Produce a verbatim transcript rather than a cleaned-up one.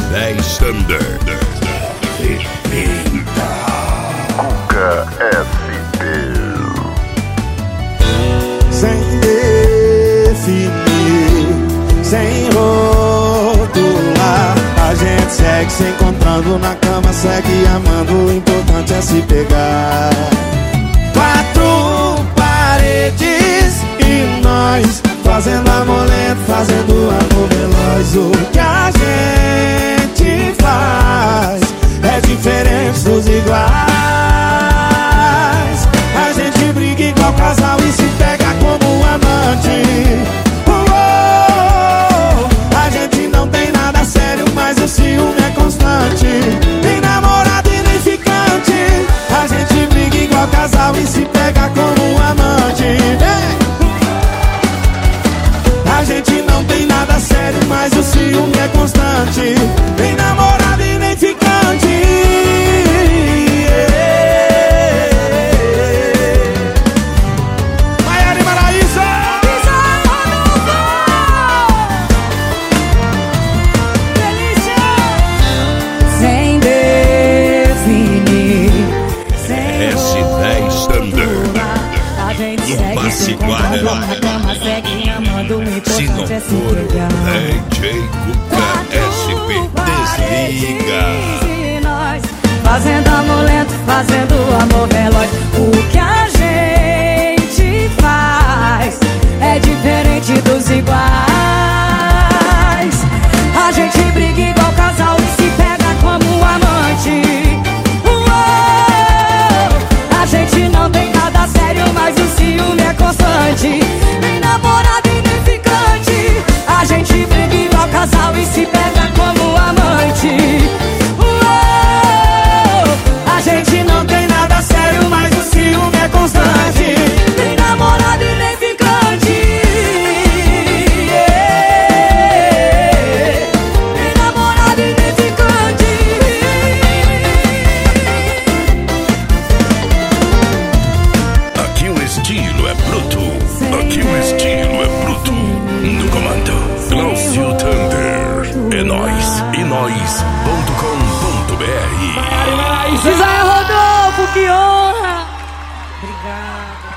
dez Thunder. Cuca S P. Sem definir, sem rotular, a gente segue se encontrando na cama, segue amando, o importante é se pegar. Quatro paredes e nós fazendo amor lento, fazendo amor veloz. O que a gente faz é diferente dos iguais. A gente briga igual casal e se pega como amante. Uou, a gente não tem nada sério, mas o ciúme é constante. Nem namorado e nem ficante. A gente briga igual casal e se pega como amante. Vem! A gente não tem nada sério, mas o ciúme é constante. Nem namorado e nem ficante. Maiara e Maraísa! Delícia! Sem definir, sem S dez Thunder. a gente No segue passe se encontrando Guarará. na cama, segue amando, o Se não importante é se for pegar. D J Cuca S P, desliga. E nós fazendo amor lento, fazendo amor veloz. O que a gente faz é diferente dos iguais. A gente briga igual casal e se pega como amante. Uou, a gente não tem nada sério, mas o ciúme é constante. Nem namorado e nem ficante. A gente briga igual casal e se pega como amante. Uou, a gente não tem nada sério, mas o ciúme é constante. Nem namorado e nem ficante. Yeah. Nem namorado e nem ficante. Aqui o estilo é bruto. Aqui o estilo é bruto. No comando, Glaucio Thunder. É nóis. E nós ponto com ponto br. José Rodolfo, que honra! Obrigada.